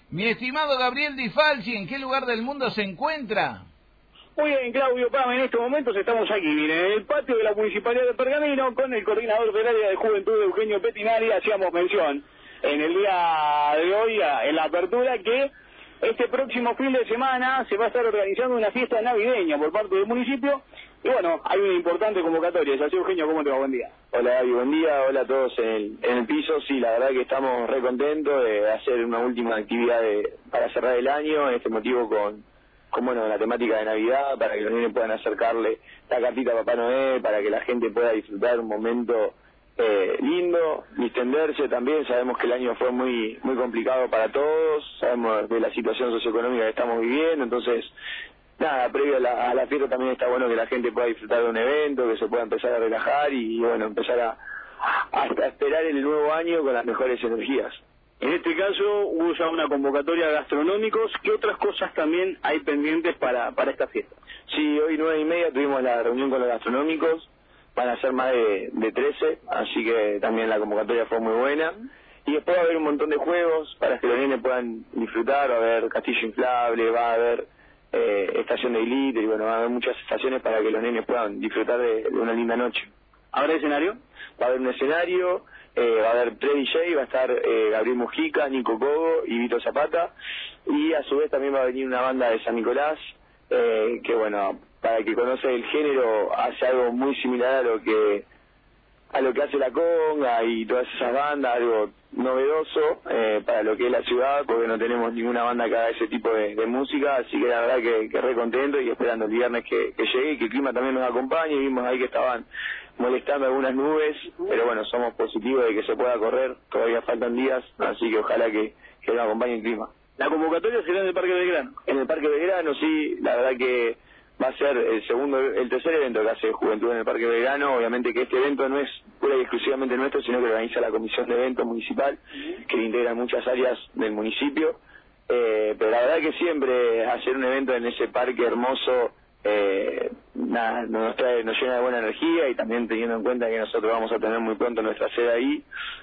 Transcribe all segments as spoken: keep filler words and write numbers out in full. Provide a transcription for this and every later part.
Mi estimado Gabriel Di Falci, ¿en qué lugar del mundo se encuentra? Muy bien, Claudio Pam, en estos momentos estamos aquí, miren, en el patio de la Municipalidad de Pergamino, con el coordinador del área de juventud, Eugenio Petinari. Hacíamos mención en el día de hoy, en la apertura, que este próximo fin de semana se va a estar organizando una fiesta navideña por parte del municipio, y bueno, hay una importante convocatoria. ¿Es así, Eugenio? ¿Cómo te va? Buen día. Hola, Gaby, buen día. Hola a todos en el, en el piso. Sí, la verdad que estamos re contentos de hacer una última actividad de, para cerrar el año, en este motivo con, con bueno, la temática de Navidad, para que los niños puedan acercarle la cartita a Papá Noel, para que la gente pueda disfrutar un momento eh, lindo, distenderse también. Sabemos que el año fue muy muy complicado para todos, sabemos de la situación socioeconómica que estamos viviendo, entonces nada, previo a la, a la fiesta también está bueno que la gente pueda disfrutar de un evento, que se pueda empezar a relajar y, bueno, empezar a, a esperar el nuevo año con las mejores energías. En este caso hubo ya una convocatoria de gastronómicos. ¿Qué otras cosas también hay pendientes para, para esta fiesta? Sí, hoy nueve y media tuvimos la reunión con los gastronómicos, van a ser más de, de trece, así que también la convocatoria fue muy buena. Y después va a haber un montón de juegos para que los niños puedan disfrutar, va a haber castillo inflable, va a haber eh, estación de glitter, y bueno, va a haber muchas estaciones para que los niños puedan disfrutar de, de una linda noche. ¿Habrá escenario? Va a haber un escenario, eh, va a haber tres D J, va a estar eh, Gabriel Mujica, Nico Cogo y Vito Zapata, y a su vez también va a venir una banda de San Nicolás, eh, que bueno, para el que conoce el género, hace algo muy similar a lo que a lo que hace la conga y todas esas bandas, algo novedoso eh, para lo que es la ciudad, porque no tenemos ninguna banda que haga ese tipo de, de música, así que la verdad que, que re contento y esperando el viernes que, que llegue y que el clima también nos acompañe. Vimos ahí que estaban molestando algunas nubes, pero bueno, somos positivos de que se pueda correr, todavía faltan días, así que ojalá que, que nos acompañe el clima. ¿La convocatoria será en el Parque Belgrano? En el Parque Belgrano, sí, la verdad que va a ser el segundo, el tercer evento que hace Juventud en el Parque Belgrano. Obviamente que este evento no es pura y exclusivamente nuestro, sino que lo organiza la Comisión de Eventos Municipal, que integra muchas áreas del municipio. Eh, pero la verdad que siempre hacer un evento en ese parque hermoso eh, nada, nos trae, nos llena de buena energía, y también teniendo en cuenta que nosotros vamos a tener muy pronto nuestra sede ahí.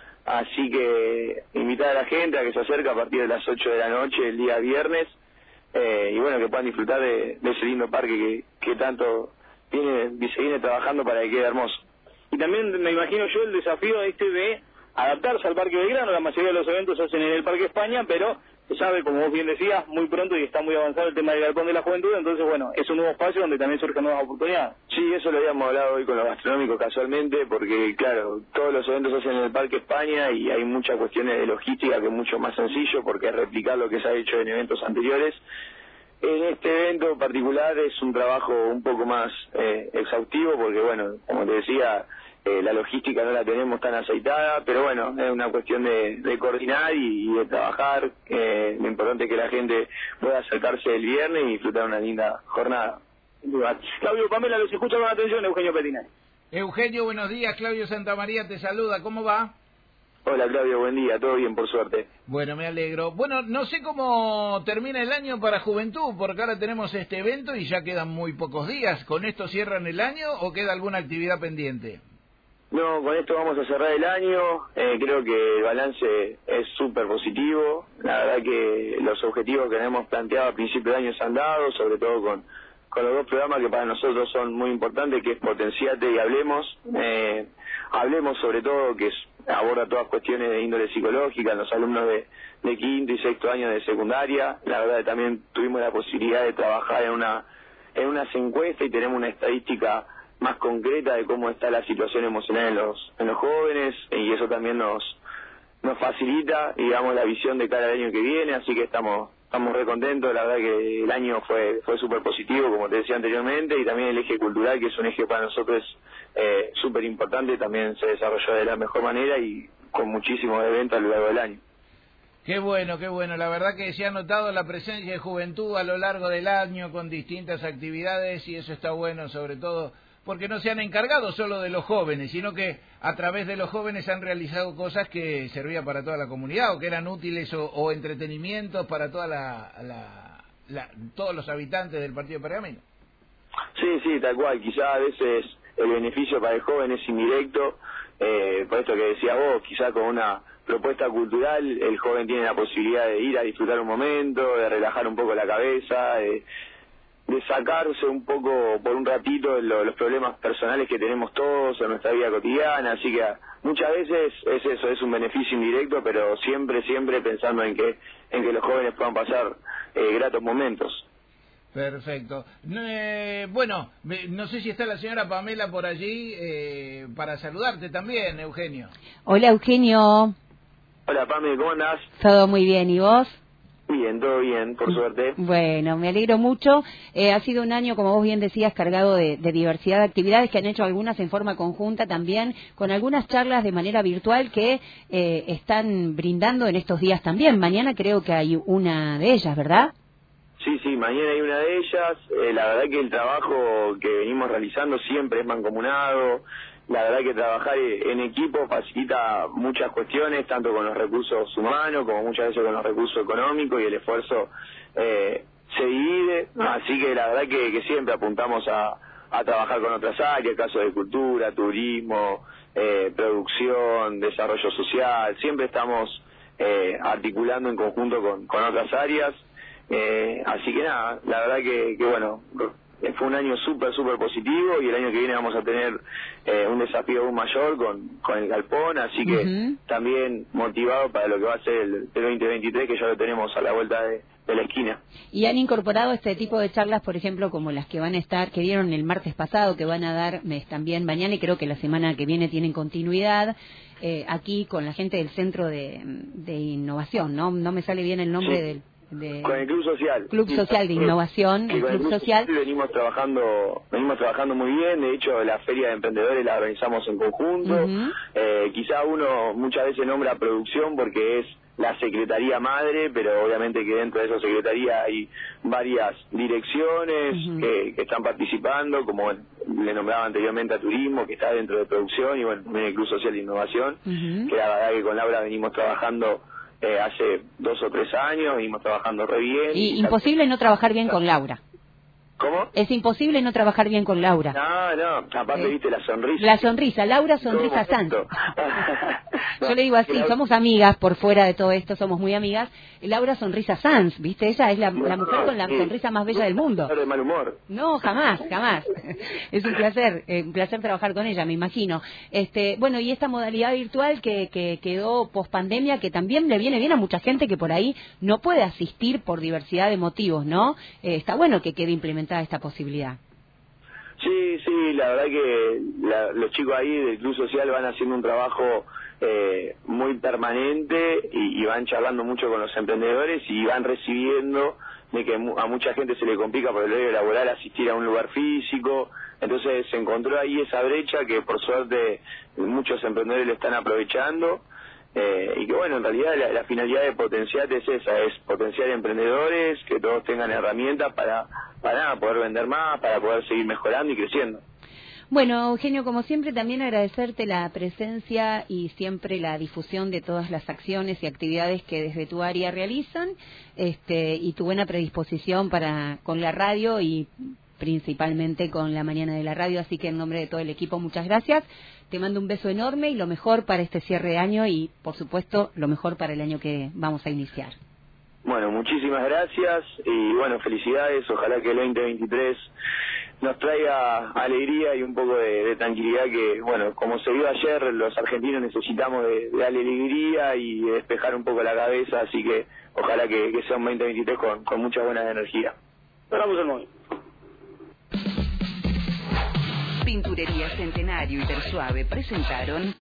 Así que invitar a la gente a que se acerque a partir de las ocho de la noche el día viernes. Eh, y bueno, que puedan disfrutar de, de ese lindo parque que, que tanto viene, se viene trabajando para que quede hermoso. Y también me imagino yo el desafío este de adaptarse al Parque Belgrano. La mayoría de los eventos se hacen en el Parque España, pero se sabe, como vos bien decías, muy pronto y está muy avanzado el tema del Galpón de la Juventud, entonces bueno, es un nuevo espacio donde también surgen nuevas oportunidades. Sí, eso lo habíamos hablado hoy con los gastronómicos casualmente, porque claro, todos los eventos se hacen en el Parque España y hay muchas cuestiones de logística que es mucho más sencillo, porque es replicar lo que se ha hecho en eventos anteriores. En este evento en particular es un trabajo un poco más eh, exhaustivo, porque bueno, como te decía, eh, la logística no la tenemos tan aceitada, pero bueno, es una cuestión de, de coordinar y, y de trabajar. Eh, lo importante es que la gente pueda acercarse el viernes y disfrutar una linda jornada. Claudio Pamela, los escucha con atención, Eugenio Petinari. Eugenio, buenos días. Claudio Santamaría te saluda. ¿Cómo va? Hola Claudio, buen día, todo bien por suerte. Bueno, me alegro. Bueno, no sé cómo termina el año para Juventud, porque ahora tenemos este evento y ya quedan muy pocos días. ¿Con esto cierran el año o queda alguna actividad pendiente? No, con esto vamos a cerrar el año. Eh, creo que el balance es súper positivo. La verdad que los objetivos que hemos planteado a principio de año se han dado, sobre todo con, con los dos programas que para nosotros son muy importantes, que es Potenciate y Hablemos. Eh, Hablemos sobre todo, que es, aborda todas cuestiones de índole psicológica, los alumnos de, de quinto y sexto año de secundaria. La verdad que también tuvimos la posibilidad de trabajar en una en unas encuestas y tenemos una estadística más concreta de cómo está la situación emocional en los en los jóvenes, y eso también nos nos facilita, digamos, la visión de cara al año que viene, así que estamos estamos re contentos. La verdad que el año fue fue súper positivo, como te decía anteriormente, y también el eje cultural, que es un eje para nosotros eh, súper importante, también se desarrolló de la mejor manera y con muchísimos eventos a lo largo del año. Qué bueno, qué bueno. La verdad que se ha notado la presencia de Juventud a lo largo del año con distintas actividades, y eso está bueno, sobre todo porque no se han encargado solo de los jóvenes, sino que a través de los jóvenes han realizado cosas que servían para toda la comunidad o que eran útiles o, o entretenimientos para toda la, la, la, todos los habitantes del partido de Pergamino. Sí, sí, tal cual. Quizá a veces el beneficio para el joven es indirecto, eh, por esto que decías vos, quizá con una propuesta cultural, el joven tiene la posibilidad de ir a disfrutar un momento, de relajar un poco la cabeza, de, de sacarse un poco por un ratito lo, los problemas personales que tenemos todos en nuestra vida cotidiana, así que muchas veces es eso, es un beneficio indirecto, pero siempre, siempre pensando en que en que los jóvenes puedan pasar eh, gratos momentos. Perfecto. Eh, bueno, no sé si está la señora Pamela por allí eh, para saludarte también, Eugenio. Hola, Eugenio. Hola, Pame, ¿cómo andás? Todo muy bien, ¿y vos? Bien, todo bien, por suerte. Bueno, me alegro mucho. Eh, ha sido un año, como vos bien decías, cargado de, de diversidad de actividades que han hecho algunas en forma conjunta también, con algunas charlas de manera virtual que eh, están brindando en estos días también. Mañana creo que hay una de ellas, ¿verdad? Sí, sí, mañana hay una de ellas. Eh, la verdad que el trabajo que venimos realizando siempre es mancomunado. La verdad que trabajar en equipo facilita muchas cuestiones, tanto con los recursos humanos como muchas veces con los recursos económicos, y el esfuerzo eh, se divide. Así que la verdad que, que siempre apuntamos a, a trabajar con otras áreas, casos de cultura, turismo, eh, producción, desarrollo social. Siempre estamos eh, articulando en conjunto con, con otras áreas. Eh, así que nada, la verdad que, que bueno, fue un año súper, súper positivo, y el año que viene vamos a tener eh, un desafío aún mayor con, con el galpón, así que uh-huh. también motivado para lo que va a ser el, el veinte veintitrés, que ya lo tenemos a la vuelta de, de la esquina. Y han incorporado este tipo de charlas, por ejemplo, como las que van a estar, que dieron el martes pasado, que van a dar mes, también mañana, y creo que la semana que viene tienen continuidad, eh, aquí con la gente del Centro de, de Innovación, ¿no? No me sale bien el nombre sí. del... De... Con el Club Social. Club Social de Innovación, que el con Club, el Club Social. Social venimos trabajando, venimos trabajando muy bien. De hecho, la Feria de Emprendedores la organizamos en conjunto. Uh-huh. eh, quizá uno muchas veces nombra producción porque es la secretaría madre, pero obviamente que dentro de esa secretaría hay varias direcciones uh-huh. que, que están participando, como le nombraba anteriormente a Turismo, que está dentro de producción, y bueno, también el Club Social de Innovación, uh-huh. que la verdad que con Laura venimos trabajando Eh, hace dos o tres años, venimos trabajando re bien. Y imposible no trabajar bien con Laura. ¿Cómo? Es imposible no trabajar bien con Laura. No, no, aparte ¿Eh? viste la sonrisa. La sonrisa, Laura Sonrisa Sanz. no, Yo le digo así, Laura... somos amigas por fuera de todo esto, somos muy amigas. Laura Sonrisa Sanz, ¿viste? Ella es la, no, la mujer con la sí. sonrisa más bella del mundo. No de mal humor. No, jamás, jamás. Es un placer, eh, un placer trabajar con ella, me imagino. Este, bueno, y esta modalidad virtual que, que quedó post pandemia, que también le viene bien a mucha gente que por ahí no puede asistir por diversidad de motivos, ¿no? Eh, está bueno que quede implementada esta posibilidad. Sí, sí, la verdad que la, los chicos ahí del Club Social van haciendo un trabajo eh, muy permanente, y, y van charlando mucho con los emprendedores, y van recibiendo de que a mucha gente se le complica por el horario laboral asistir a un lugar físico. Entonces se encontró ahí esa brecha que por suerte muchos emprendedores lo están aprovechando. Eh, y que bueno, en realidad la, la finalidad de Potenciar es esa, es potenciar emprendedores, que todos tengan herramientas para, para nada, poder vender más, para poder seguir mejorando y creciendo. Bueno, Eugenio, como siempre, también agradecerte la presencia y siempre la difusión de todas las acciones y actividades que desde tu área realizan, este, y tu buena predisposición para con la radio y principalmente con la mañana de la radio, así que en nombre de todo el equipo, muchas gracias. Te mando un beso enorme y lo mejor para este cierre de año, y por supuesto lo mejor para el año que vamos a iniciar. Bueno, muchísimas gracias y bueno, felicidades. Ojalá que el veinte veintitrés nos traiga alegría y un poco de, de tranquilidad, que bueno, como se vio ayer, los argentinos necesitamos de, de darle alegría y de despejar un poco la cabeza, así que ojalá que, que sea un veinte veintitrés con, con muchas buenas energías. Cerramos el móvil. Pinturería Centenario y Persuave presentaron